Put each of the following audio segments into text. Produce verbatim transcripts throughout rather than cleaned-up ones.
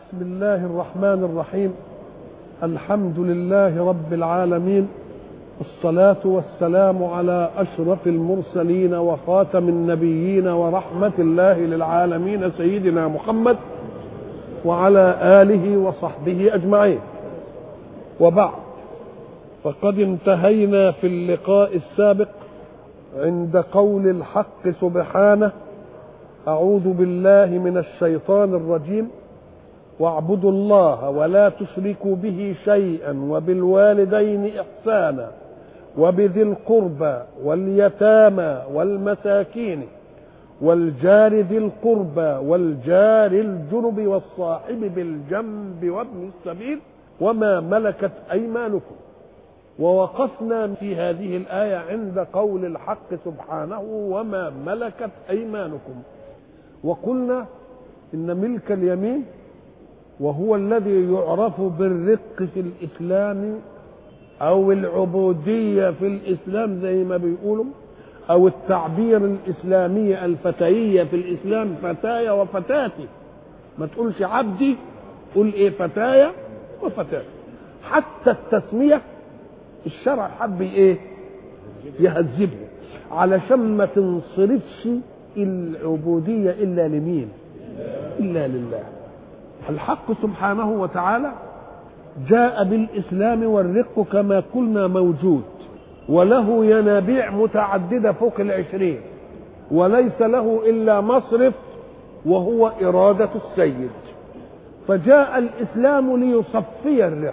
بسم الله الرحمن الرحيم. الحمد لله رب العالمين، الصلاة والسلام على أشرف المرسلين وخاتم النبيين ورحمة الله للعالمين سيدنا محمد وعلى آله وصحبه أجمعين. وبعد، فقد انتهينا في اللقاء السابق عند قول الحق سبحانه: أعوذ بالله من الشيطان الرجيم، واعبدوا الله ولا تشركوا به شيئا وبالوالدين إحسانا وبذي القربى واليتامى والمساكين والجار ذي القربى والجار الجنب والصاحب بالجنب وابن السبيل وما ملكت أيمانكم. ووقفنا في هذه الآية عند قول الحق سبحانه: وما ملكت أيمانكم. وقلنا إن ملك اليمين وهو الذي يعرف بالرق في الإسلام أو العبودية في الإسلام زي ما بيقولوا، أو التعبير الإسلامي الفتية في الإسلام فتايا وفتاتي. ما تقولش عبدي، قول إيه؟ فتايا وفتاتي. حتى التسمية الشرع حب إيه؟ يهذبه علشان ما تنصرفش العبودية إلا لمين؟ إلا لله. الحق سبحانه وتعالى جاء بالإسلام والرق كما قلنا موجود، وله ينابيع متعددة فوق العشرين، وليس له إلا مصرف وهو إرادة السيد. فجاء الإسلام ليصفي الرق.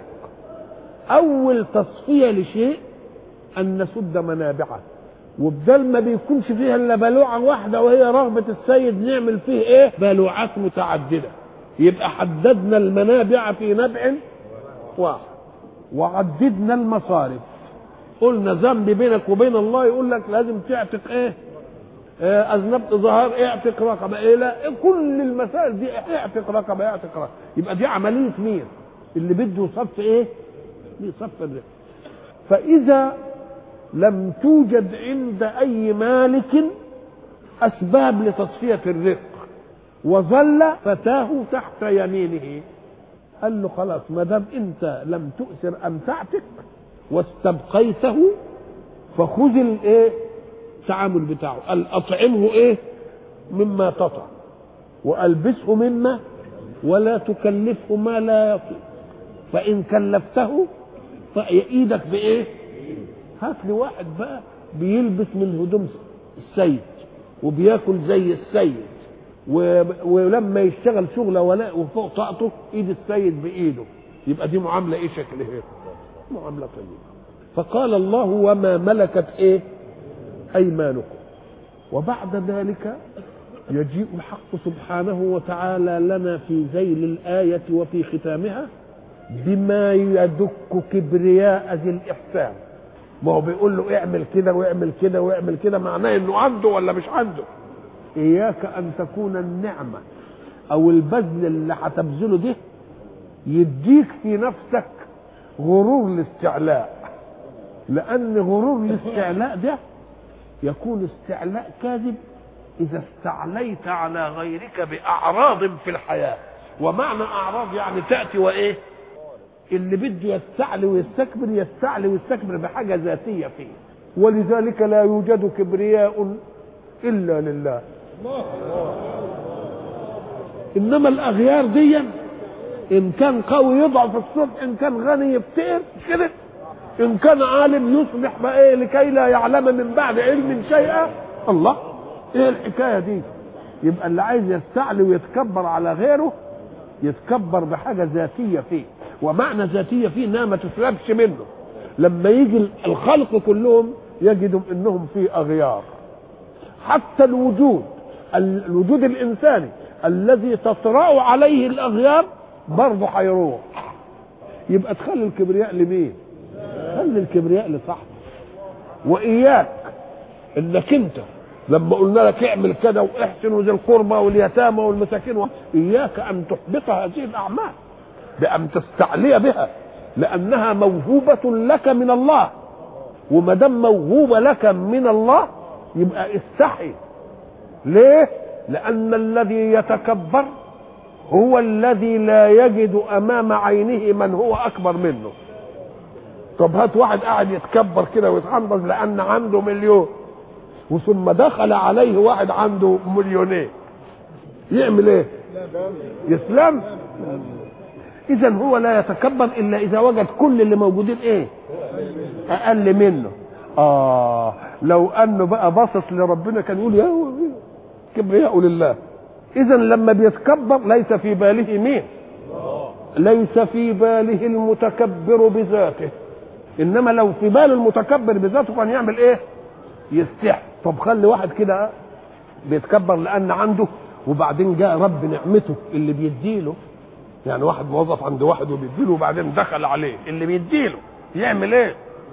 أول تصفية لشيء أن نسد منابعه، وبدل ما بيكونش فيها إلا بلوعة واحدة وهي رغبة السيد نعمل فيه إيه؟ بلوعات متعددة. يبقى حددنا المنابع في نبع واحد وعددنا المصارف. قلنا ذنب بينك وبين الله، يقول لك لازم تعتق ايه؟ اه اذنبت ظهر اعتق رقبه، ايه؟ لا، كل المسائل دي اعتق رقبه اعتق رقبه. يبقى دي عمليه مين؟ اللي بده يصف ايه؟ بيصف الرق. فاذا لم توجد عند اي مالك اسباب لتصفيه الرق وظل فتاه تحت يمينه، قال له خلاص، ما دام انت لم تؤثر ان تعتق واستبقيته فخذ الايه؟ التعامل بتاعه. قال اطعمه ايه؟ مما تطعم، والبسه مما، ولا تكلفه ما لا يطيق، فان كلفته فايدك بايه؟ هات لي واحد بقى بيلبس من هدوم السيد وبياكل زي السيد، ولما يشتغل شغله ولا وفوق طاقته ايد السيد بايده، يبقى دي معامله ايه شكلها؟ معامله طيبه. فقال الله: وما ملكت ايه؟ ايمانكم. وبعد ذلك يجيء الحق سبحانه وتعالى لنا في ذيل الايه وفي ختامها بما يدك كبرياء ذي الاحسان. ما هو بيقول له اعمل كده واعمل كده واعمل كده، معناه انه عنده ولا مش عنده؟ إياك أن تكون النعمة أو البذل اللي هتبذله ده يديك في نفسك غرور الاستعلاء، لأن غرور الاستعلاء ده يكون استعلاء كاذب إذا استعليت على غيرك بأعراض في الحياة. ومعنى أعراض يعني تأتي وإيه؟ اللي بده يستعلي ويستكبر يستعلي ويستكبر بحاجة ذاتية فيه، ولذلك لا يوجد كبرياء إلا لله. إنما الأغيار دي إن كان قوي يضعف الصبح، إن كان غني يفتقر كده، إن كان عالم يصبح بقى إيه لكي لا يعلم من بعد علم شيئا. الله، إيه الحكاية دي؟ يبقى اللي عايز يستعلي ويتكبر على غيره يتكبر بحاجة ذاتية فيه، ومعنى ذاتية فيه إنها ما تسلبش منه. لما يجي الخلق كلهم يجدوا إنهم في أغيار. حتى الوجود الوجود الإنساني الذي تطرأ عليه الأغيار برضه هيروح. يبقى تخلي الكبرياء لمين؟ خلي الكبرياء لصاحبه. وإياك إنك أنت لما قلنا لك اعمل كده واحسن وذي القربى واليتامى والمساكين، إياك أن تحبط هذه الأعمال بأن تستعلي بها، لأنها موهوبة لك من الله. وما دام موهوبة لك من الله يبقى استحي. ليه؟ لأن الذي يتكبر هو الذي لا يجد امام عينه من هو اكبر منه. طب هات واحد قاعد يتكبر كده ويتحنطز لان عنده مليون، وثم دخل عليه واحد عنده مليونين، يعمل ايه؟ يسلم. اذا هو لا يتكبر الا اذا وجد كل اللي موجودين ايه؟ اقل منه. اه لو انه بقى باصص لربنا كان يقول يا كبرياء لله. اذا لما بيتكبر ليس في باله مين؟ ليس في باله المتكبر بذاته، انما لو في باله المتكبر بذاته كان يعمل ايه؟ يستحي. طب خلي واحد كده بيتكبر لان عنده، وبعدين جاء رب نعمته اللي بيديله، يعني واحد موظف عند واحد وبيديله وبعدين دخل عليه اللي بيديله، يعمل ايه؟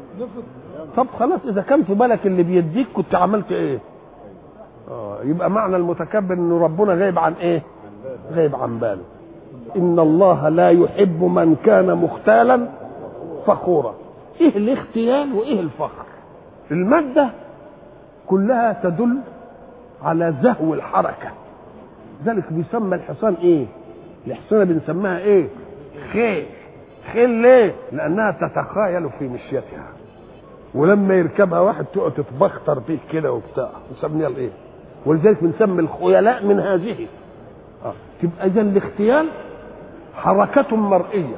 طب خلاص اذا كان في بالك اللي بيديك كنت عملت ايه؟ اه يبقى معنى المتكبر ان ربنا غايب عن ايه؟ غايب عن باله. ان الله لا يحب من كان مختالا فخورا. ايه الاختيال وايه الفخر؟ المادة كلها تدل على زهو الحركة، ذلك بيسمى الحصان ايه؟ الحصانة بنسميها ايه؟ خيل. خيل ليه؟ لانها تتخايل في مشيتها، ولما يركبها واحد تقعد تتبختر بيه كده وبتاع، نسميها الايه؟ ولذلك بنسمي الخيلاء من هذه. اه تبقى اذا الاختيال حركة مرئية،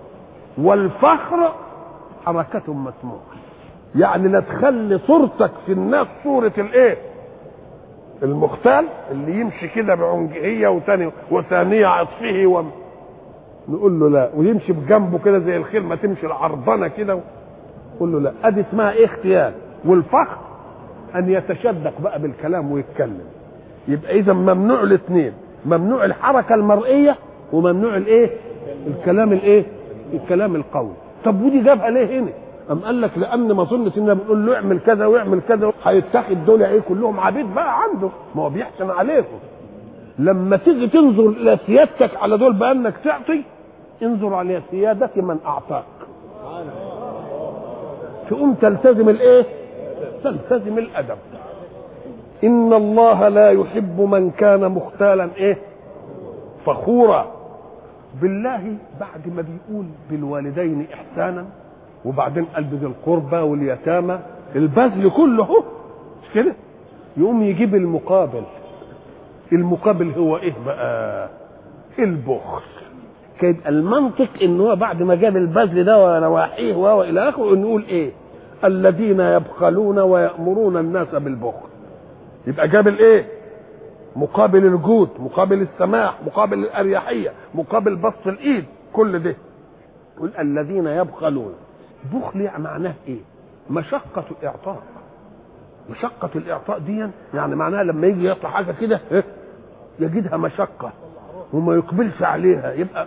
والفخر حركة مسموعة. يعني لا تخلي صورتك في الناس صورة الايه؟ المختال اللي يمشي كده بعنجهية وثاني وثانية عطفه و... نقول له لا، ويمشي بجنبه كده زي الخيل ما تمشي العرضنة كده، نقول له لا. ادي اسمها ايه؟ اختيال. والفخر ان يتشدق بقى بالكلام ويتكلم. يبقى اذا ممنوع الاثنين، ممنوع الحركة المرئية وممنوع الايه؟ الكلام الايه؟ الكلام القوي. طب ودي جابها ليه هنا؟ أم قال لك لأن ما ظنت إننا بنقول له اعمل كذا واعمل كذا هيتخذ دول إيه كلهم عبيد بقى عنده، ما هو بيحسن عليكم. لما تيجي تنظر إلى سيادتك على دول بأنك تعطي، انظر على سيادة من أعطاك، تقوم تلتزم الإيه؟ تلتزم الأدب. إن الله لا يحب من كان مختالا إيه؟ فخورا. بالله بعد ما بيقول بالوالدين إحسانا وبعدين قال بذي القربى واليتامى، البذل كله اهو مش كده، يقوم يجيب المقابل. المقابل هو ايه بقى؟ البخل. كده المنطق ان هو بعد ما جاب البذل ده ونواحيه والى اخره نقول ايه؟ الذين يبخلون ويأمرون الناس بالبخل. يبقى جاب الايه؟ مقابل الجود، مقابل السماح، مقابل الاريحيه، مقابل بسط الايد، كل ده يقول الذين يبخلون. بخل يعني معناه ايه؟ مشقة الاعطاء. مشقة الاعطاء دي يعني معناها لما يجي يعطي حاجة كده يجدها مشقة وما يقبلش عليها، يبقى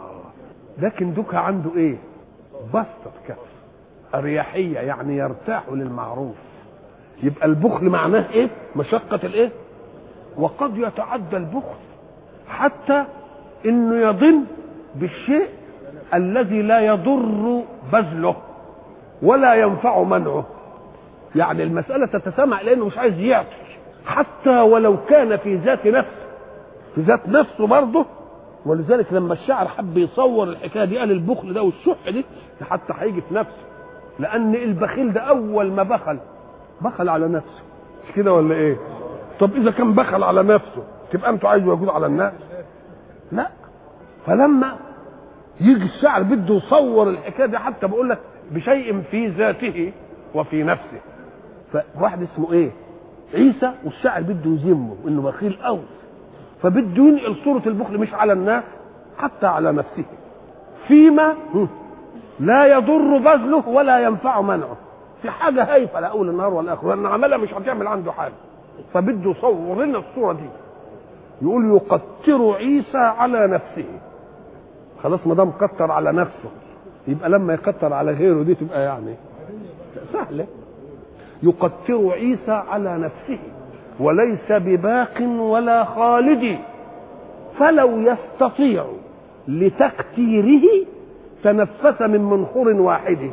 لكن دوكا عنده ايه؟ بسطة كف، اريحية، يعني يرتاح للمعروف. يبقى البخل معناه ايه؟ مشقة الايه؟ وقد يتعدى البخل حتى انه يظن بالشيء الذي لا يضر بذله ولا ينفع منعه. يعني المسألة تتسامع لأنه مش عايز يعطي حتى ولو كان في ذات نفسه، في ذات نفسه برضه. ولذلك لما الشاعر حب يصور الحكاية دي قال البخل ده والشح دي حتى هيجي في نفسه، لأن البخيل ده أول ما بخل بخل على نفسه، مش كده ولا إيه؟ طب إذا كان بخل على نفسه تبقى أنتوا عايزوا يجود على الناس؟ لا. فلما يجي الشاعر بده يصور الحكايه دي حتى بقول لك بشيء في ذاته وفي نفسه. فواحد اسمه ايه؟ عيسى، والشاعر بده يذمه انه بخيل قوي، فبده ينقل صوره البخل مش على الناس حتى على نفسه، فيما لا يضر بذله ولا ينفع منعه. في حاجه هايفه لا اول النهار ولا اخر، لان عملها مش هتعمل عنده حاجه، فبده يصور لنا الصوره دي. يقول يقتر عيسى على نفسه. خلاص ما دام قتر على نفسه يبقى لما يقتر على غيره دي تبقى يعني سهله. يقتر عيسى على نفسه وليس بباق ولا خالد، فلو يستطيع لتكتيره تنفس من منخور واحد.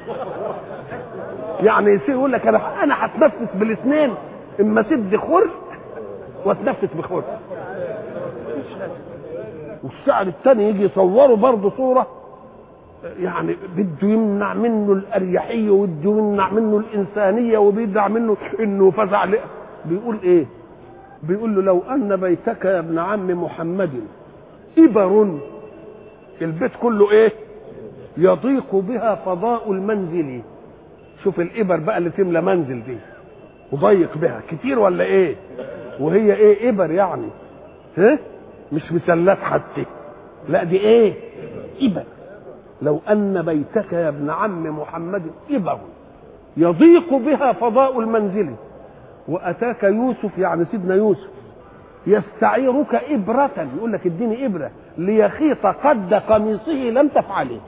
يعني يصير يقول لك انا انا هتنفس بالاثنين، اما سد خرج واتنفس بخرج. والشاعر الثاني يجي يصوره برضه صوره يعني بده يمنع منه الاريحيه وبده يمنع منه الانسانيه وبيدع منه انه فزع له. بيقول ايه؟ بيقول له لو ان بيتك يا ابن عم محمد إبر، البيت كله ايه؟ يضيق بها فضاء المنزل. شوف الإبر بقى اللي تملى منزل دي وضيق بها كتير ولا ايه؟ وهي ايه؟ إبر يعني ها؟ مش مثلث حتى، لا دي ايه؟ إبر. لو أن بيتك يا ابن عم محمد إبر يضيق بها فضاء المنزل وأتاك يوسف، يعني سيدنا يوسف، يستعيرك إبرة، يقول لك اديني إبرة ليخيط قد قميصه لم تفعله.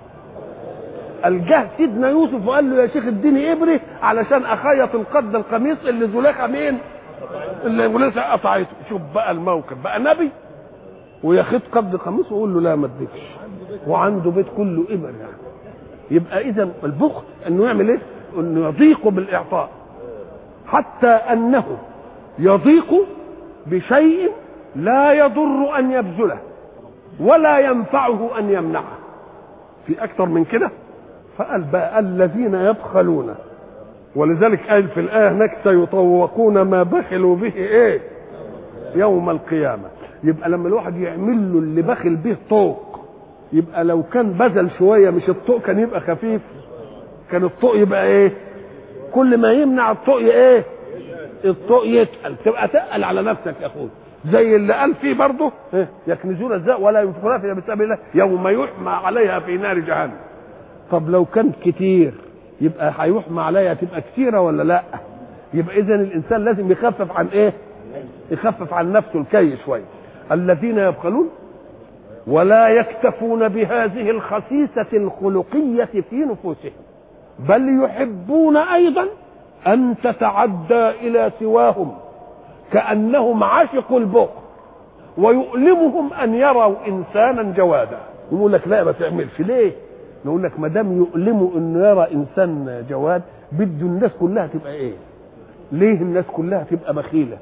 الجه سيدنا يوسف وقال له يا شيخ اديني إبرة علشان أخيط القد القميص اللي زليخة مين؟ اللي زليخة قطعته. شوف بقى الموقف، بقى نبي ويخيط قد قميصه ويقول له لا ما اديكش، وعنده بيت كله إبر. يعني يبقى إذا البخل إنه يعمل إيه؟ إنه يضيق بالإعطاء، حتى أنه يضيق بشيء لا يضر أن يبذله ولا ينفعه أن يمنعه. في أكثر من كده. فقال بقى الذين يبخلون، ولذلك قال في الآية هناك سيطوقون ما بخلوا به إيه؟ يوم القيامة. يبقى لما الواحد يعمل له اللي بخل به طوق، يبقى لو كان بذل شوية مش الطوق كان يبقى خفيف، كان الطوق يبقى إيه؟ كل ما يمنع الطوق ايه؟ الطوق يتقل، تبقى تقل على نفسك يا اخوي. زي اللي قال فيه برضه يكنزون الذهب ولا ينفقونها في سبيل الله يوم يحمى عليها في نار جهنم. طب لو كان كتير يبقى هيحمى عليها تبقى كتيره ولا لا؟ يبقى اذا الانسان لازم يخفف عن ايه؟ يخفف عن نفسه الكي شويه. الذين يبخلون ولا يكتفون بهذه الخسيسه الخلقيه في نفوسهم، بل يحبون ايضا ان تتعدى الى سواهم، كانهم عشقوا البخل ويؤلمهم ان يروا انسانا جوادا. يقول لك لا ما تعملش ليه؟ نقول لك ما دام يؤلموا انه يرى انسان جواد بده الناس كلها تبقى ايه؟ ليه الناس كلها تبقى بخيله؟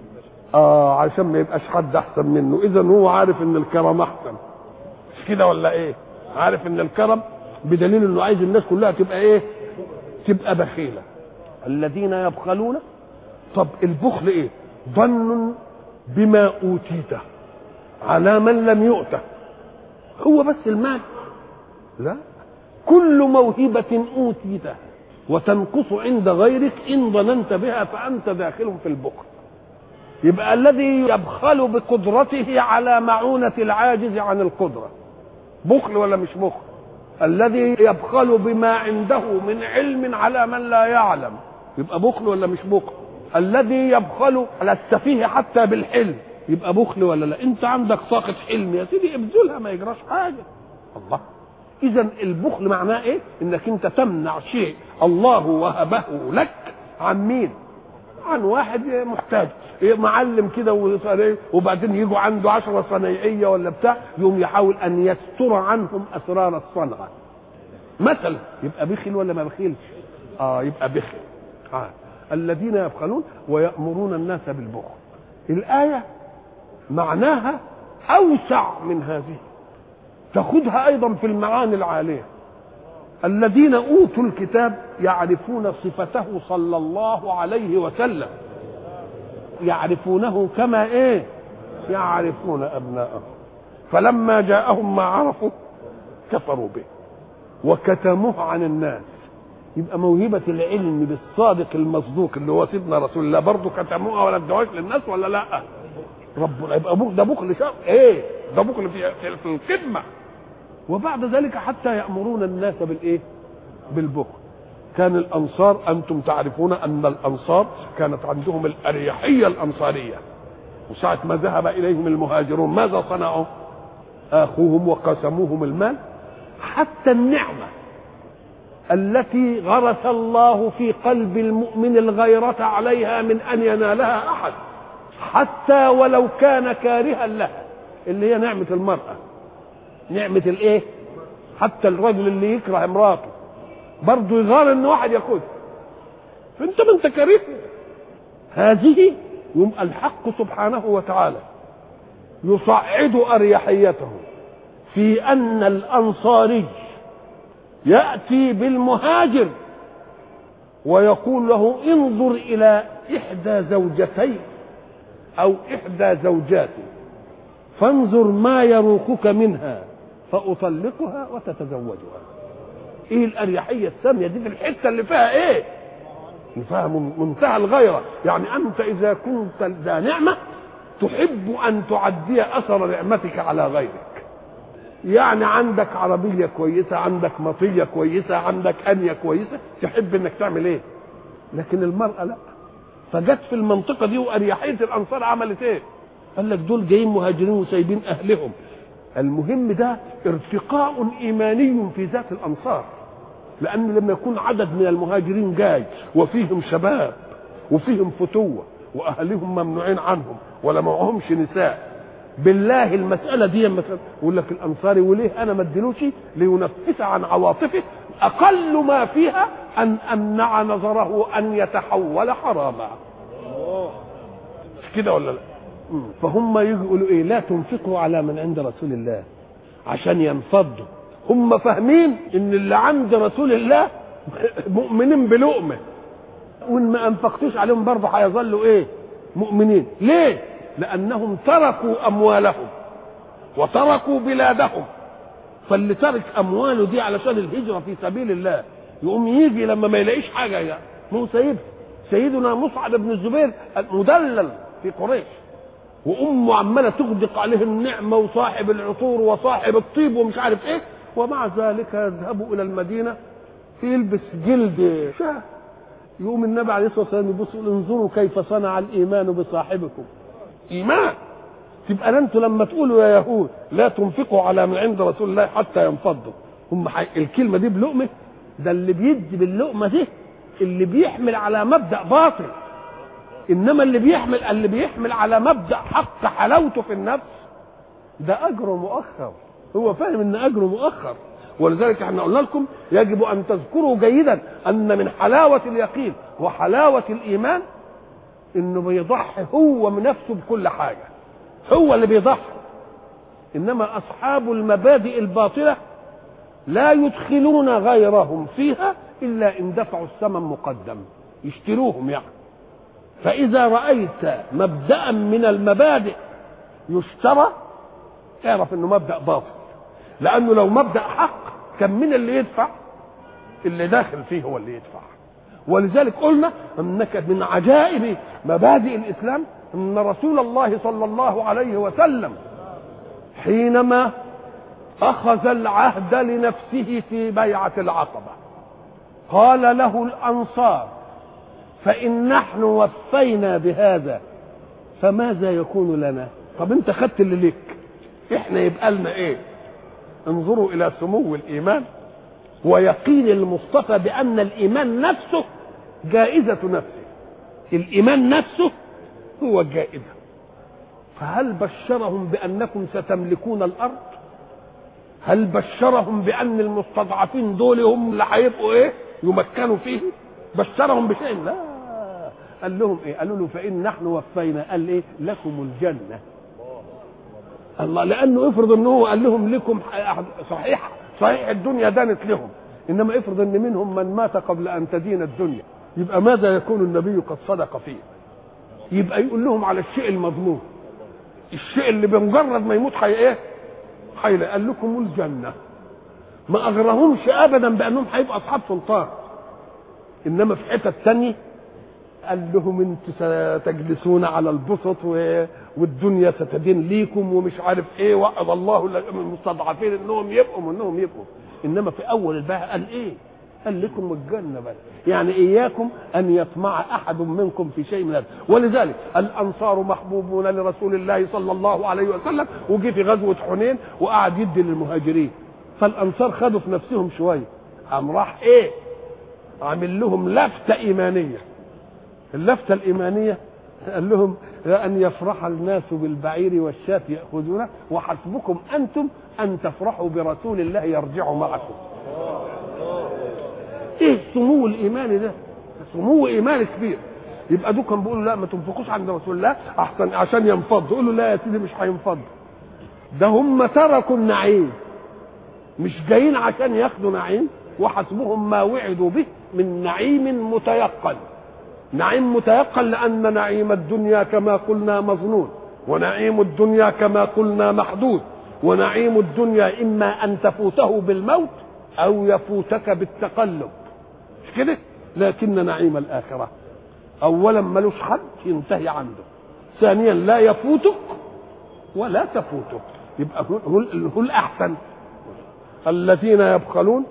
اه عشان ما يبقاش حد احسن منه. اذا هو عارف ان الكرم احسن، مش كده ولا ايه؟ عارف ان الكرم، بدليل انه عايز الناس كلها تبقى ايه؟ تبقى بخيله. الذين يبخلون. طب البخل ايه؟ ظن بما اوتيته على من لم يؤته. هو بس المال؟ لا، كل موهبة اوتيتها وتنقص عند غيرك ان ظننت بها فانت داخل في البخل. يبقى الذي يبخل بقدرته على معونة العاجز عن القدرة بخل ولا مش بخل؟ الذي يبخل بما عنده من علم على من لا يعلم يبقى بخل ولا مش بخل؟ الذي يبخل على السفيه حتى بالحلم يبقى بخل ولا لا؟ انت عندك طاقة حلم يا سيدي ابذلها ما يجراش حاجة. الله. اذا البخل معناه ايه؟ انك انت تمنع شيء الله وهبه لك عن مين؟ عن واحد محتاج معلم كده، وبعدين يجوا عنده عشرة صنايعية ولا بتاع، يوم يحاول ان يستر عنهم اسرار الصنعة مثلا. يبقى بخل ولا ما بخلش؟ اه يبقى بخل. آه. الذين يبخلون ويأمرون الناس بالبخل. الآية معناها أوسع من هذه، تأخذها أيضا في المعاني العالية. الذين أوتوا الكتاب يعرفون صفته صلى الله عليه وسلم، يعرفونه كما إيه؟ يعرفون أبناءهم، فلما جاءهم ما عرفوا كفروا به وكتموه عن الناس. يبقى موهبة العلم بالصادق المصدوق اللي هو سيدنا رسول الله برضه كتموها ولا ادوهاش للناس ولا لا؟ ربنا يبقى بخل، ده بخل شر ايه؟ ده بخل في في القمة. وبعد ذلك حتى يأمرون الناس بالايه؟ بالبخل. كان الأنصار أنتم تعرفون أن الأنصار كانت عندهم الأريحية الأنصارية، وساعة ما ذهب إليهم المهاجرون ماذا صنعوا؟ آخوهم وقسموهم المال. حتى النعمة التي غرس الله في قلب المؤمن الغيرة عليها من أن ينالها أحد حتى ولو كان كارها لها، اللي هي نعمة المرأة، نعمة الايه؟ حتى الرجل اللي يكره امراته برضه يغار ان واحد ياخدها، فانت ما انت كارهها. هذه يوم الحق سبحانه وتعالى يصعد أريحيته في أن الأنصاري يأتي بالمهاجر ويقول له انظر إلى إحدى زوجتي أو إحدى زوجاتي فانظر ما يروقك منها فأطلقها وتتزوجها. إيه الأريحية السامية دي في الحتة اللي فيها إيه؟ اللي فيها منتهى الغيرة. يعني أنت إذا كنت ذا نعمة تحب أن تعدي أثر نعمتك على غيرك. يعني عندك عربية كويسة، عندك مطية كويسة، عندك أنية كويسة، تحب إنك تعمل إيه؟ لكن المرأة لا. فجت في المنطقة دي وأريحية الأنصار عملت إيه؟ قال لك دول جايين مهاجرين وسايبين أهلهم. المهم ده ارتقاء إيماني في ذات الأنصار، لأن لما يكون عدد من المهاجرين جاي وفيهم شباب وفيهم فتوة وأهلهم ممنوعين عنهم ولا معهمش نساء، بالله المسألة دي مثلا يقول لك الأنصاري وليه أنا ما اديلوش لينفس عن عواطفه، أقل ما فيها أن أمنع نظره أن يتحول حراما. مش كده ولا لا؟ فهم يقولوا إيه؟ لا تنفقوا على من عند رسول الله عشان ينفضوا. هم فاهمين إن اللي عند رسول الله مؤمنين بلقمة، وإن ما أنفقتوش عليهم برضه هيظلوا إيه؟ مؤمنين. ليه؟ لأنهم تركوا أموالهم وتركوا بلادهم. فاللي ترك أمواله دي علشان الهجرة في سبيل الله يقوم يجي لما ما يلاقيش حاجة يعني مو سيد سيدنا مصعب بن الزبير المدلل في قريش، وأمه عمالة تغدق عليه النعمة وصاحب العطور وصاحب الطيب ومش عارف إيه، ومع ذلك يذهبوا إلى المدينة يلبس جلد شاه. يقوم النبي عليه الصلاة والسلام يبص يقول انظروا كيف صنع الإيمان بصاحبكم. إيمان. تبقى أنتوا لما تقولوا يا يهود لا تنفقوا على من عند رسول الله حتى ينفضوا، هم الكلمة دي بلقمة؟ ده اللي بيدي باللقمة دي اللي بيحمل على مبدأ باطل، إنما اللي بيحمل اللي بيحمل على مبدأ حق حلاوته في النفس ده أجره مؤخر. هو فاهم إن أجره مؤخر. ولذلك احنا قلنا لكم يجب أن تذكروا جيدا أن من حلاوة اليقين وحلاوة الإيمان إنه بيضحي هو من نفسه بكل حاجة، هو اللي بيضحي. إنما أصحاب المبادئ الباطلة لا يدخلون غيرهم فيها إلا إن دفعوا الثمن مقدم، يشتروهم يعني. فإذا رأيت مبدأ من المبادئ يشترى اعرف إنه مبدأ باطل، لأنه لو مبدأ حق كان من اللي يدفع؟ اللي داخل فيه هو اللي يدفع. ولذلك قلنا أنك من عجائب مبادئ الإسلام أن رسول الله صلى الله عليه وسلم حينما أخذ العهد لنفسه في بيعة العقبة قال له الأنصار فإن نحن وفينا بهذا فماذا يكون لنا؟ طب انت خدت اللي ليك، احنا يبقى لنا ايه؟ انظروا إلى سمو الإيمان ويقين المصطفى بأن الإيمان نفسه جائزة نفسه. الإيمان نفسه هو الجائزة. فهل بشرهم بأنكم ستملكون الأرض؟ هل بشرهم بأن المستضعفين دول هم اللي هيبقوا إيه؟ يمكنوا فيه؟ بشرهم بشيء؟ لا. قال لهم إيه؟ قالوا له فإن نحن وفينا، قال إيه؟ لكم الجنة. الله، لأنه افرض أنه قال لهم لكم صحيح صحيح الدنيا دانت لهم، إنما افرض أن منهم من مات قبل أن تدين الدنيا، يبقى ماذا يكون النبي قد صدق فيه؟ يبقى يقول لهم على الشيء المضمون، الشيء اللي بمجرد ما يموت حي ايه؟ حي. قال لكم الجنة. ما أغرهمش أبدا بأنهم هيبقوا أصحاب سلطان، إنما في حتة تانية قال لهم انتوا ستجلسون على البسط والدنيا ستدين ليكم ومش عارف ايه، وعد الله المستضعفين انهم يبقوا منهم يبقوا. انما في اول البيعه قال ايه؟ قال لكم الجنه بس، يعني اياكم ان يطمع احد منكم في شيء من هذا. ولذلك الانصار محبوبون لرسول الله صلى الله عليه وسلم، وجي في غزوه حنين وقعد يدي للمهاجرين، فالانصار خدوا في نفسهم شويه، قام راح ايه؟ عامل لهم لفته ايمانيه. اللفتة الإيمانية قال لهم أن يفرح الناس بالبعير والشاة يأخذونه وحسبكم أنتم أن تفرحوا برسول الله يرجع معكم. إيه سمو الإيمان ده؟ سمو إيمان كبير. يبقى دوكم بيقولوا لا ما تنفقوش عند رسول الله أحسن عشان ينفض، يقولوا لا يا سيدي مش هينفض. ده هم تركوا النعيم، مش جايين عشان ياخدوا نعيم، وحسبهم ما وعدوا به من نعيم متيقن. نعيم متيقن لأن نعيم الدنيا كما قلنا مظنون، ونعيم الدنيا كما قلنا محدود، ونعيم الدنيا إما أن تفوته بالموت أو يفوتك بالتقلب، مش كده؟ لكن نعيم الآخرة أولا ملوش حد ينتهي عنده، ثانيا لا يفوتك ولا تفوتك، يبقى هو الأحسن. الذين يبخلون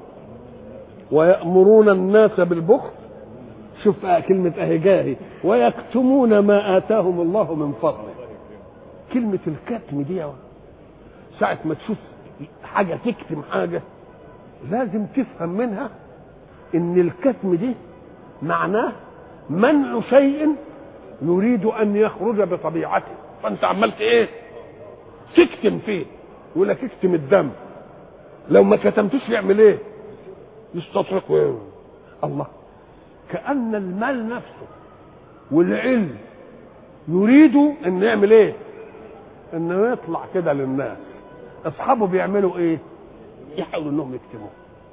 ويأمرون الناس بالبخل، شوف كلمة أهي جاهي، ويكتمون ما آتاهم الله من فضله. كلمة الكتم دي ساعة ما تشوف حاجة تكتم حاجة لازم تفهم منها إن الكتم دي معناه منع شيء يريد أن يخرج بطبيعته، فأنت عملت إيه؟ تكتم فيه. يقول لك اكتم الدم، لو ما كتمتوش يعمل إيه؟ يستطرق وين؟ الله، كأن المال نفسه والعلم يريدوا ان يعمل ايه؟ انه يطلع كده للناس. اصحابه بيعملوا ايه؟ يحاولوا انهم يكتموه.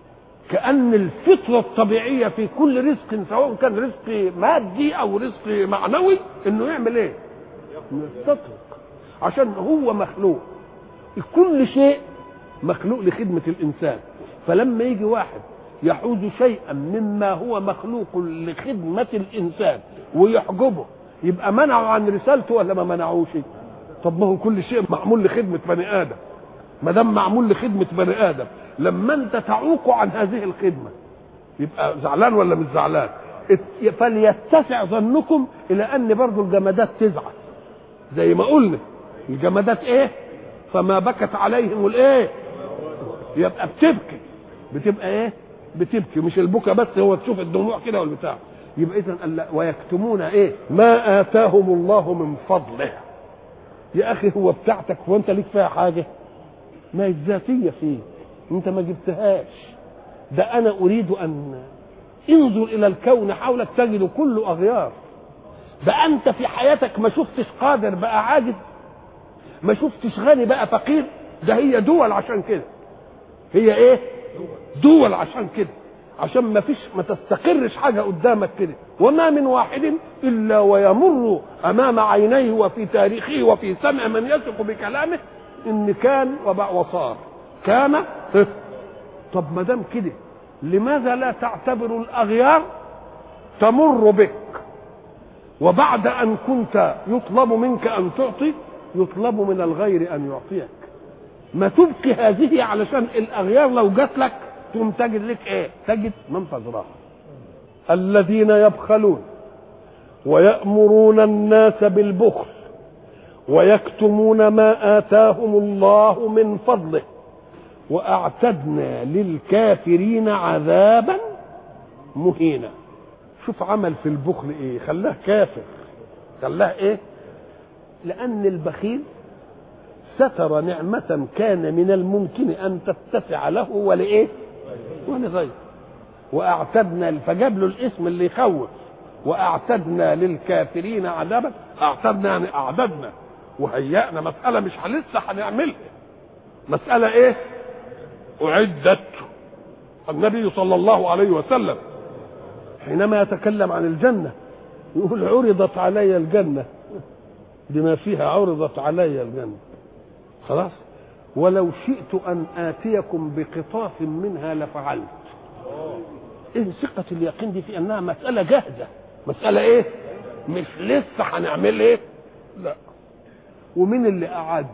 كأن الفطرة الطبيعية في كل رزق سواء كان رزق مادي او رزق معنوي انه يعمل ايه؟ يستطرق، عشان هو مخلوق، كل شيء مخلوق لخدمة الانسان. فلما يجي واحد يحوز شيئا مما هو مخلوق لخدمة الإنسان ويحجبه، يبقى منعه عن رسالته ولا ما منعوش؟ طب ما هو كل شيء معمول لخدمة بني آدم، ما دام معمول لخدمة بني آدم، لما أنت تعوق عن هذه الخدمة يبقى زعلان ولا مش زعلان؟ فليتسع ظنكم إلى أن برضو الجمادات تزعل، زي ما قلنا الجمادات إيه؟ فما بكت عليهم الإيه؟ يبقى بتبكي، بتبقى إيه؟ بتبكي، مش البكا بس، هو تشوف الدموع كده والبتاع. يبقى اذا ويكتمون ايه؟ ما اتاهم الله من فضله. يا اخي هو بتاعتك وانت ليك فيها حاجه؟ ما هي الذاتيه فيك، انت ما جبتهاش. ده انا اريد ان انظر الى الكون حولك تجد كله اغيار. ده انت في حياتك ما شفتش قادر بقى عاجز، ما شفتش غني بقى فقير. ده هي دول عشان كده، هي ايه؟ دول عشان كده، عشان ما فيش ما تستقرش حاجه قدامك كده. وما من واحد الا ويمر امام عينيه وفي تاريخه وفي سمع من يثق بكلامه ان كان وصار كان. طب ما دام كده لماذا لا تعتبر الاغيار تمر بك، وبعد ان كنت يطلب منك ان تعطي يطلب من الغير ان يعطيك؟ ما تبقي هذه علشان الاغيار لو جات لك تقوم تجد لك ايه؟ تجد من تزرعها. الذين يبخلون ويأمرون الناس بالبخل ويكتمون ما آتاهم الله من فضله وأعتدنا للكافرين عذابا مهينا. شوف عمل في البخل ايه؟ خلاه كافر، خلاه ايه؟ لأن البخيل ستر نعمة كان من الممكن أن تتسع له ولإيه؟ ولغيره. وأعتدنا، فجاب له الاسم اللي يخوف، وأعتدنا للكافرين عذابا. أعتدنا يعني أعددنا وهيأنا، مسألة مش لسه هنعملها، مسألة إيه؟ أعدت. النبي صلى الله عليه وسلم حينما يتكلم عن الجنة يقول عرضت علي الجنة بما فيها، عرضت علي الجنة خلاص، ولو شئت أن آتيكم بقطاف منها لفعلت. إيه ثقة اليقين دي في أنها مسألة جاهزة، مسألة إيه؟ مش لسه هنعمل إيه؟ لا. ومن اللي أعد؟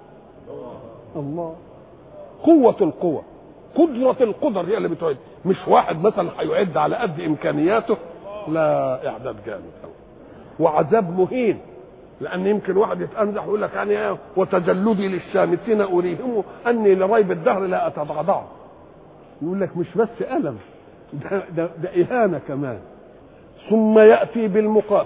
الله. قوة القوة، قدرة القدر هي اللي بتعد، مش واحد مثلا هيعد على قد إمكانياته، لا، إعداد جامد أوي. وعذاب مهين، لأن يمكن واحد يتأنزح ويقول لك يعني وتجلدي للشامتين أريهم أني لريب الدهر لا أتضعضع. يقول لك مش بس ألم، ده, ده, ده إهانة كمان. ثم يأتي بالمقابل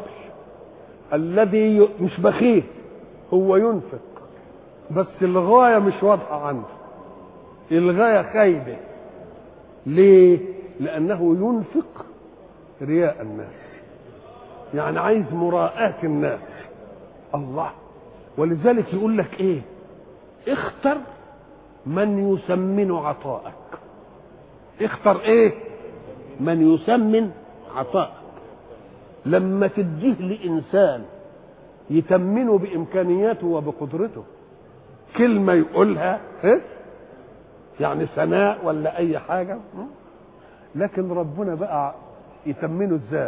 الذي مش بخيل، هو ينفق بس الغاية مش واضحة عنده، الغاية خايبة. ليه؟ لأنه ينفق رياء الناس، يعني عايز مراءاة الناس. الله. ولذلك يقول لك ايه؟ اختر من يسمن عطاءك. اختر ايه؟ من يسمن عطاءك. لما تديه لإنسان يتمنه بإمكانياته وبقدرته، كلمة يقولها إيه؟ يعني ثناء ولا أي حاجة، لكن ربنا بقى يتمنه ازاي؟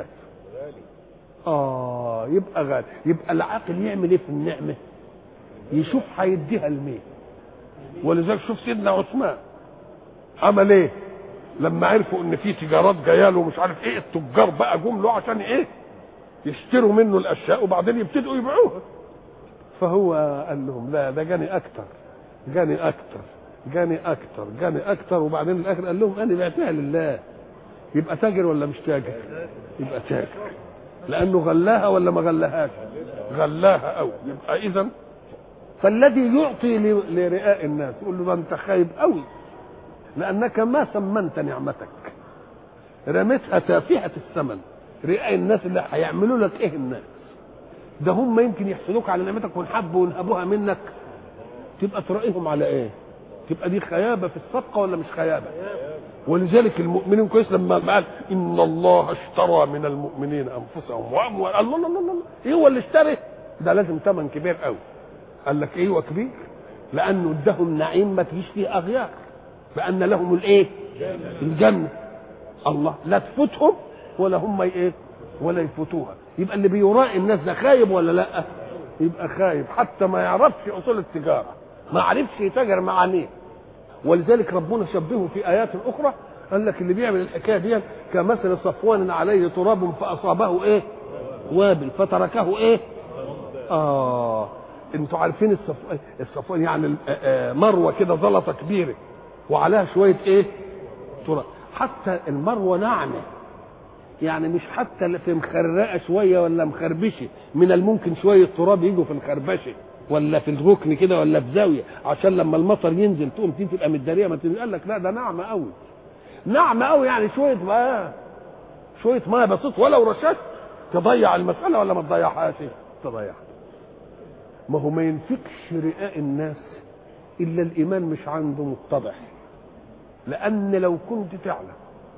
آه يبقى غالي. يبقى العاقل يعمل إيه في النعمة؟ يشوف هيديها لمين. ولذلك شوف سيدنا عثمان عمل إيه لما عرفوا إن في تجارات جاية له مش عارف إيه، التجار بقى جم له عشان إيه؟ يشتروا منه الاشياء وبعدين يبتدوا يبيعوها. فهو قال لهم لا، ده جاني اكتر جاني اكتر جاني اكتر جاني اكتر وبعدين الاخر قال لهم انا بعتها لله. يبقى تاجر ولا مش تاجر؟ يبقى تاجر، لانه غلاها ولا ما غلاهاش؟ غلاها قوي. يبقى اذا فالذي يعطي لرئاء الناس يقول له ده انت خايب قوي، لانك ما سمنت نعمتك، رميتها تافهه الثمن. رئاء الناس اللي هيعملوا لك ايه الناس؟ ده هم يمكن يحسدوك على نعمتك ونحبوا ونهبوها منك، تبقى تراقيهم على ايه؟ تبقى دي خيابه في الصفقه ولا مش خيابه؟ ولذلك المؤمنين كويس لما قال ان الله اشترى من المؤمنين انفسهم واموال، الله الله الله، ايه هو اللي اشترى؟ ده لازم ثمن كبير قوي. قال لك ايه هو كبير؟ لانه ادهم نعيم ما تجيش فيه اغيار، بان لهم الايه؟ الجنه. الله لا تفوتهم ولا هم ايه؟ ولا يفوتوها. يبقى اللي بيراعي الناس ده خايب ولا لا؟ يبقى خايب، حتى ما يعرفش اصول التجاره، ما عرفش يتاجر معانيه. ولذلك ربنا شبهه في ايات اخرى، قال لك اللي بيعمل الحكايه دي كمثل صفوان عليه تراب فاصابه ايه؟ وابل فتركه ايه؟ اه انتوا عارفين الصفوان, الصفوان يعني مروه كده زلطه كبيره وعليها شويه ايه؟ تراب. حتى المروه ناعمه، يعني مش حتى في مخرقه شويه ولا مخربشه، من الممكن شويه تراب يجوا في الخربشه ولا في الركن كده ولا في زاويه، عشان لما المطر ينزل تقوم دي تبقى متداريه. ما قال لك لا ده ناعمه قوي، ناعمه قوي، يعني شويه بقى شويه ميه بسيط ولو رشاش تضيع المساله ولا ما تضيعهاش؟ تضيعها. ما هو ما ينفكش رئاء الناس الا الايمان مش عنده متضح. لان لو كنت تعلم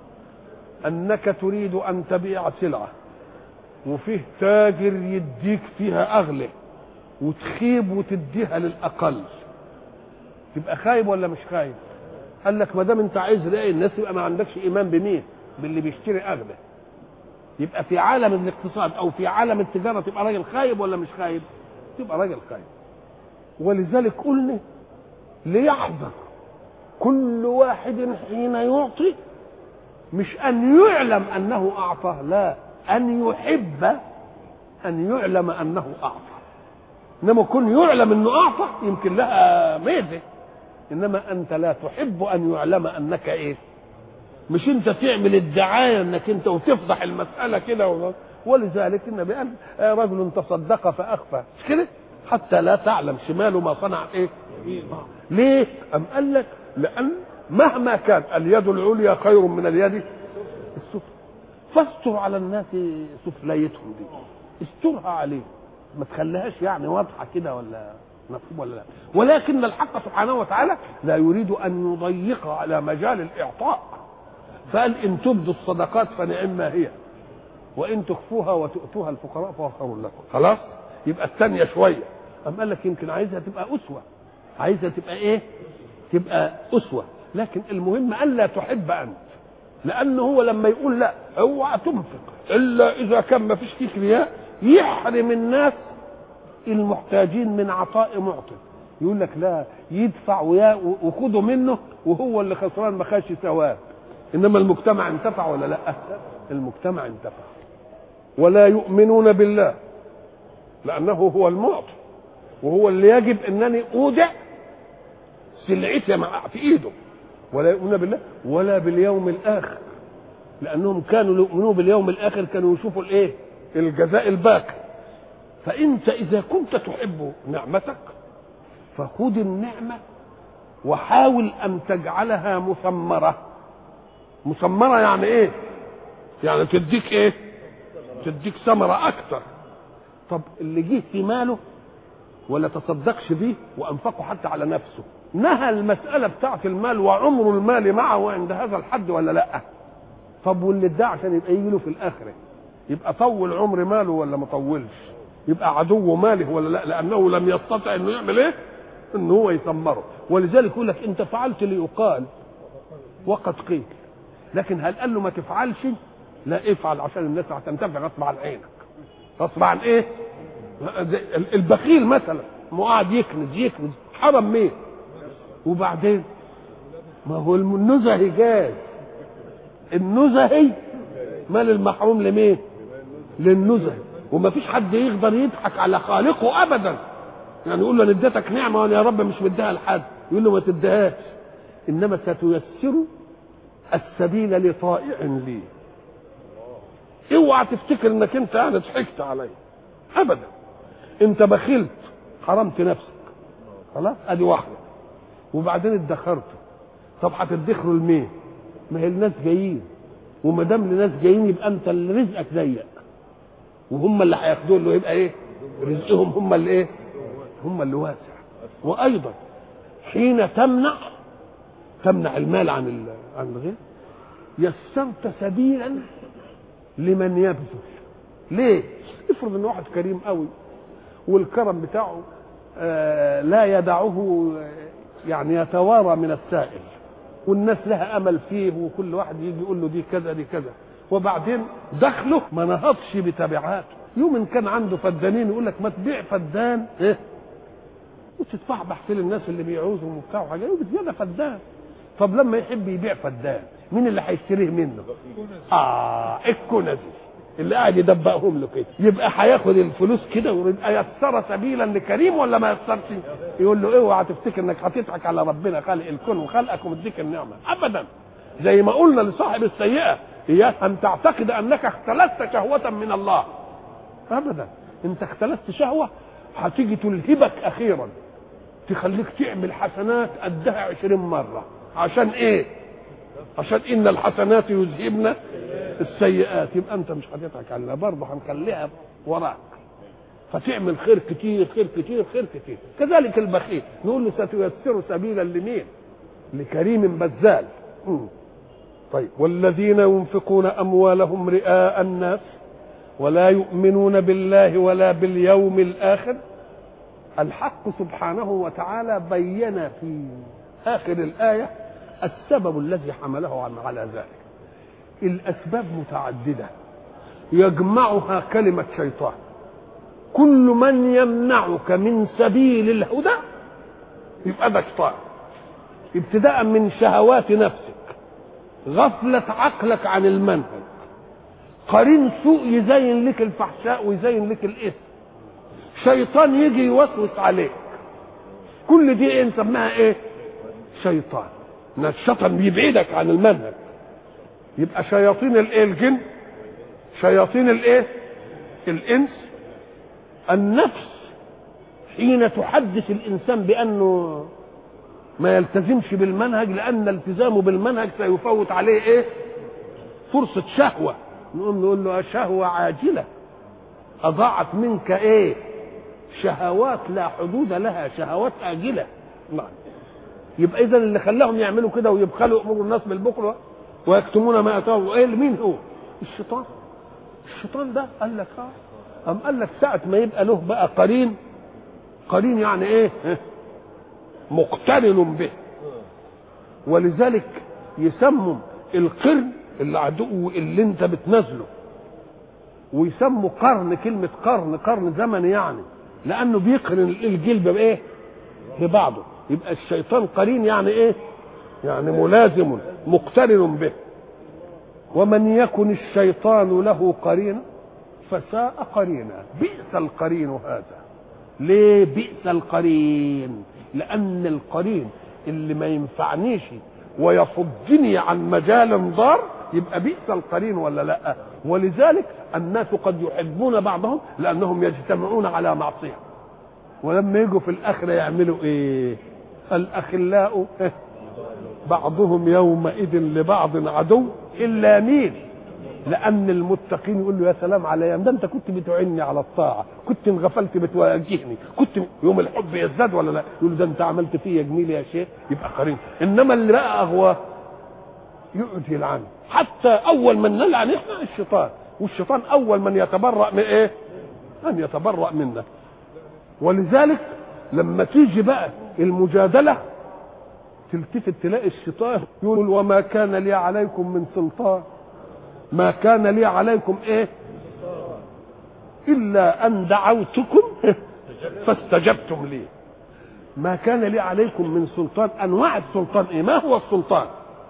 انك تريد ان تبيع سلعه وفيه تاجر يديك فيها اغلى وتخيب وتديها للاقل، تبقى خايب ولا مش خايب؟ قال لك ما دام انت عايز رأي الناس يبقى ما عندكش ايمان بمين؟ باللي بيشتري اغلى. يبقى في عالم الاقتصاد او في عالم التجاره تبقى راجل خايب ولا مش خايب؟ تبقى راجل خايب. ولذلك قلنا ليحذر كل واحد حين يعطي، مش ان يعلم انه اعطى، لا، ان يحب ان يعلم انه اعطى. انما كن يعلم انه اعطى يمكن لها ميزه، انما انت لا تحب ان يعلم انك ايه؟ مش انت تعمل الدعايه انك انت وتفضح المساله كده. ولذلك النبي قال رجل تصدق فاخفى، مش كده؟ حتى لا تعلم شماله ما صنع ايه؟ ليه؟ ام قال لك لان مهما كان اليد العليا خير من اليد السفلى. فاستر على الناس سفليتهم دي، استرها عليه، ما تخليهاش يعني واضحه كده ولا مفهوم ولا لا. ولكن الحق سبحانه وتعالى لا يريد ان يضيق على مجال الاعطاء، فقال ان تبدوا الصدقات فنعما هي وان تخفوها وتؤتوها الفقراء فهو خير لكم. خلاص؟ يبقى الثانيه شويه. أم قال لك يمكن عايزها تبقى اسوه، عايزها تبقى ايه؟ تبقى اسوه. لكن المهم الا تحب انت، لانه هو لما يقول لا اوعى تنفق الا اذا كان ما فيش فيك رياء، يحرم الناس المحتاجين من عطاء معطي. يقول لك لا، يدفع وخده منه وهو اللي خسران ما خدش ثواب. انما المجتمع انتفع ولا لا؟ المجتمع انتفع. ولا يؤمنون بالله لانه هو المعطي وهو اللي يجب انني اودع سلعتي في ايده. ولا يؤمنون بالله ولا باليوم الاخر، لانهم كانوا يؤمنون باليوم الاخر كانوا يشوفوا الايه؟ الجزاء الباقي. فانت اذا كنت تحب نعمتك فخذ النعمه وحاول ان تجعلها مثمره. مثمره يعني ايه؟ يعني تديك ايه؟ تديك ثمره اكتر. طب اللي جه في ماله ولا تصدقش بيه وانفقه حتى على نفسه. نهى المسألة بتاعت المال وعمر المال معه عند هذا الحد ولا لا؟ طب واللي ادعى عشان يبقى يجي له في الآخرة يبقى طول عمر ماله ولا ما طولش؟ يبقى عدو ماله ولا لا؟ لأنه لم يستطع انه يعمل ايه؟ انه هو يثمره. ولذلك يقول لك انت فعلت ليقال وقد قيل، لكن هل قال له ما تفعلش؟ لا، افعل عشان الناس هتنتفع غصب عن عينك. غصب عن ايه؟ البخيل مثلا ما قاعد يكنز يكنز حرم مين؟ وبعدين ما هو النزهي جاز، النزهي مال المحروم لمين؟ للنزهي. وما فيش حد يقدر يضحك على خالقه ابدا، يعني يقول له انا اديتك نعمه وانا يا رب مش مديها لحد، يقول له ما تديهاش، انما ستيسر السبيل لطائع لي. اوعى تفتكر انك انت يعني ضحكت علي ابدا، انت بخلت حرمت نفسك خلاص، ادي واحده. وبعدين ادخرته، طب هتدخروا لمين؟ ما هي الناس جايين، وما دام الناس جايين يبقى انت اللي رزقك ضيق وهم اللي هياخدوه، له يبقى ايه؟ رزقهم هم اللي ايه؟ هم اللي واسع. وايضا حين تمنع تمنع المال عن عن الغير يسرت سبيلا لمن يبذل. ليه؟ افرض ان واحد كريم قوي والكرم بتاعه آه لا يدعه يعني يتوارى من السائل، والناس لها امل فيه، وكل واحد يجي يقول له دي كذا دي كذا، وبعدين دخله ما نهضش بتبعاته. يوم ان كان عنده فدانين يقول لك ما تبيع فدان ايه وتتفحبح في الناس اللي بيعوزهم وبتاع وحاجات وبتزيد فدان. طب لما يحب يبيع فدان مين اللي هيشتريه منه؟ اه الكنزي اللي قاعد يدبقهم له كده، يبقى هياخد الفلوس كده ويبقى يسر سبيلا لكريم ولا ما يسرش؟ يقول له اوعى تفتكر انك هتضحك على ربنا خالق الكون وخلقك ومديك النعمه ابدا. زي ما قلنا لصاحب السيئه اياك ان تعتقد انك اختلست شهوه من الله ابدا. انت اختلست شهوه هتيجي تلهبك اخيرا تخليك تعمل حسنات قدها عشرين مره. عشان ايه؟ عشان ان الحسنات يذهبن السيئات. يبقى انت مش هتضحك عليها برضه، هنخليها وراك فتعمل خير كتير خير كتير خير كتير. كذلك البخيل نقول له ستيسر سبيلا لمين؟ لكريم بذال. طيب والذين ينفقون اموالهم رئاء الناس ولا يؤمنون بالله ولا باليوم الاخر. الحق سبحانه وتعالى بين في اخر الايه السبب الذي حمله على ذلك. الاسباب متعدده يجمعها كلمه شيطان. كل من يمنعك من سبيل الهدى يبقى ده شيطان، ابتداء من شهوات نفسك، غفله عقلك عن المنهج، قرين سوء يزين لك الفحشاء ويزين لك الاثم، شيطان يجي يوسوس عليك. كل دي ايه نسميها ايه؟ شيطان. ان الشيطان بيبعدك عن المنهج. يبقى شياطين الايه؟ الجن، شياطين الايه؟ الانس. النفس حين تحدث الانسان بانه ما يلتزمش بالمنهج لان التزامه بالمنهج سيفوت عليه ايه؟ فرصه شهوه. نقوم نقول له شهوه عاجله اضاعت منك ايه؟ شهوات لا حدود لها، شهوات آجلة. لا. يبقى إذا اللي خلاهم يعملوا كده ويبخلوا أمور الناس بالبخل ويكتمون ما أتاهم إيه؟ مين هو؟ الشيطان. الشيطان ده قال لك اه أم قال لك ساعة ما يبقى له بقى قرين، قرين يعني إيه؟ مقترن به. ولذلك يسموا القرن اللي عدو اللي أنت بتنزله، ويسموا قرن، كلمة قرن قرن زمن يعني، لأنه بيقرن الجلب بإيه؟ ببعضه. يبقى الشيطان قرين يعني إيه؟ يعني ملازم مقترن به. ومن يكن الشيطان له قرين فساء قرينا. بئس القرين هذا. ليه بئس القرين؟ لأن القرين اللي ما ينفعنيش ويصدني عن مجال ضار يبقى بئس القرين ولا لا؟ ولذلك الناس قد يحبون بعضهم لأنهم يجتمعون على معصية، ولما يجوا في الآخرة يعملوا إيه؟ الأخلاء بعضهم يومئذ لبعض عدو إلا مين؟ لان المتقين يقول له يا سلام عليا، ده انت كنت بتعني على الطاعه، كنت انغفلت بتواجهني، كنت يوم الحب يزداد ولا لا؟ يقول له ده انت عملت فيا جميل يا شيخ، يبقى قرين. انما اللي بقى اغواه يقعد يلعنه، حتى اول من نلعن احنا الشيطان، والشيطان اول من يتبرأ من ايه؟ ان يتبرأ منا. ولذلك لما تيجي بقى المجادله تلتفت تلاقي الشيطان يقول وما كان لي عليكم من سلطان، ما كان لي عليكم ايه الا ان دعوتكم فاستجبتم لي. ما كان لي عليكم من سلطان. انواع السلطان ايه؟ ما هو السلطان؟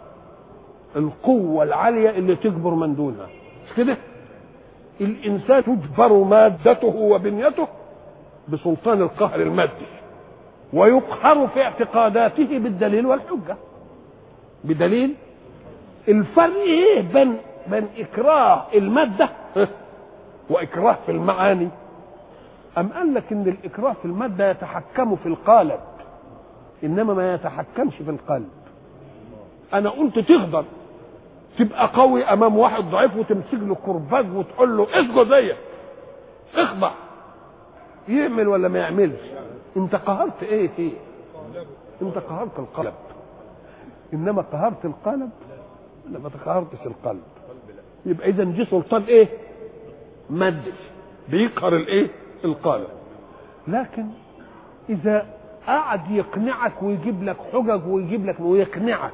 القوه العاليه اللي تجبر من دونها، مش كده؟ الانسان تجبر مادته وبنيته بسلطان القهر المادي، ويقهر في اعتقاداته بالدليل والحجه. بدليل الفرق ايه بين بين اكراه الماده واكراه في المعاني؟ ام قال لك ان الاكراه في الماده يتحكم في القالب انما ما يتحكمش في القلب. انا قلت تقدر تبقى قوي امام واحد ضعيف وتمسك له كرباج وتقول له اسجد زيك اخضع، يعمل ولا ما يعملش؟ انت قهرت ايه فيه؟ انت قهرت القلب. انما قهرت القلب لا، ما قهرتش القلب. يبقى اذا دي سلطان ايه؟ مادي بيقهر الايه؟ القلب. لكن اذا قعد يقنعك ويجيب لك حجج ويجيب لك ويقنعك،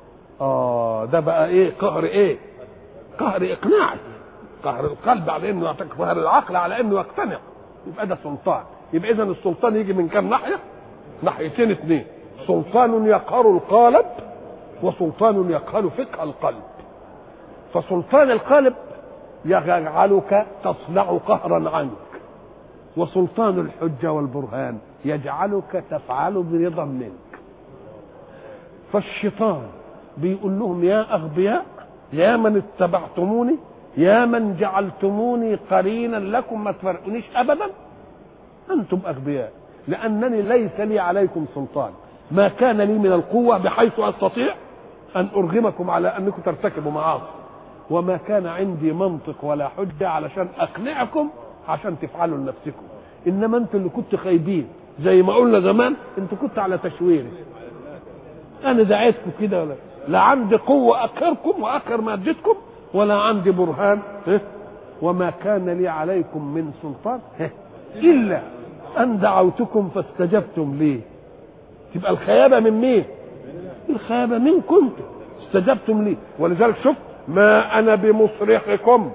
اه ده بقى ايه؟ قهر ايه؟ قهر اقناعي، قهر القلب على انه يعطيك، قهر العقل على انه يقتنع. يبقى ده سلطان. يبقى اذا السلطان يجي من كام ناحيه؟ ناحيتين اثنين، سلطان يقهر القالب وسلطان يقهر فقه القلب. فسلطان القالب يجعلك تصنع قهرا عنك، وسلطان الحجه والبرهان يجعلك تفعل برضا منك. فالشيطان بيقول لهم يا اغبياء، يا من اتبعتموني، يا من جعلتموني قرينا لكم، ما تفرقونيش ابدا، انتم اغبياء، لانني ليس لي عليكم سلطان، ما كان لي من القوه بحيث استطيع ان ارغمكم على انكم ترتكبوا معاصي، وما كان عندي منطق ولا حجه علشان اقنعكم عشان تفعلوا لنفسكم. انما انتوا اللي كنتوا خايبين، زي ما قلنا زمان، انتوا كنتوا على تشويري، انا دعيتكم كده، ولا لا عندي قوه اقهركم واقهر مادتكم، ولا عندي برهان، وما كان لي عليكم من سلطان الا ان دعوتكم فاستجبتم لي. تبقى الخيابه من مين؟ الخيابه منكم انتم، استجبتم لي. ولذلك شوف ما انا بمصرخكم.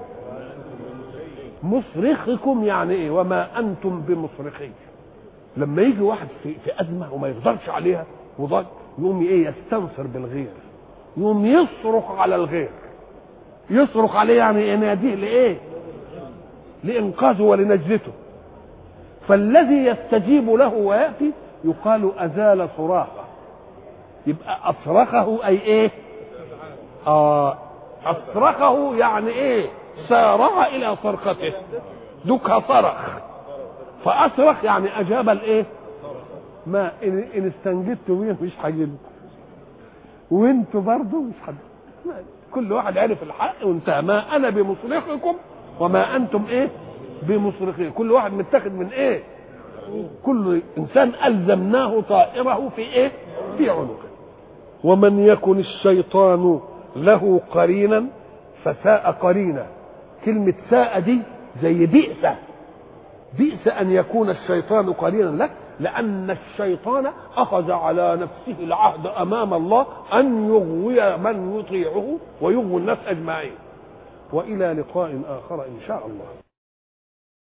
مصرخكم يعني ايه؟ وما انتم بمصرخي. لما يجي واحد في, في ازمه وما يقدرش عليها وضج، يقوم ايه؟ يستنصر بالغير، يقوم يصرخ على الغير. يصرخ عليه يعني يناديه لايه؟ لانقاذه ولنجدته. فالذي يستجيب له وياتي يقال ازال صراخه. يبقى اصرخه اي ايه؟ اه اصرخه يعني ايه؟ سارع الى صرخته، دكها صرخ، فاصرخ يعني اجاب الايه؟ ما ان, إن استنجدتوا بيه مش هجيبه، وانتوا برضه مش حد. كل واحد عرف الحق وانتهى. ما انا بمصرخكم وما انتم ايه؟ بمصرخين. كل واحد متاخد من ايه؟ كل انسان الزمناه طائره في ايه؟ في عنقه. ومن يكن الشيطان له قرينا فساء قرينا. كلمه ساء دي زي بئس. بئس ان يكون الشيطان قرينا لك، لأن الشيطان أخذ على نفسه العهد أمام الله أن يغوي من يطيعه ويغوي الناس أجمعين. وإلى لقاء آخر إن شاء الله.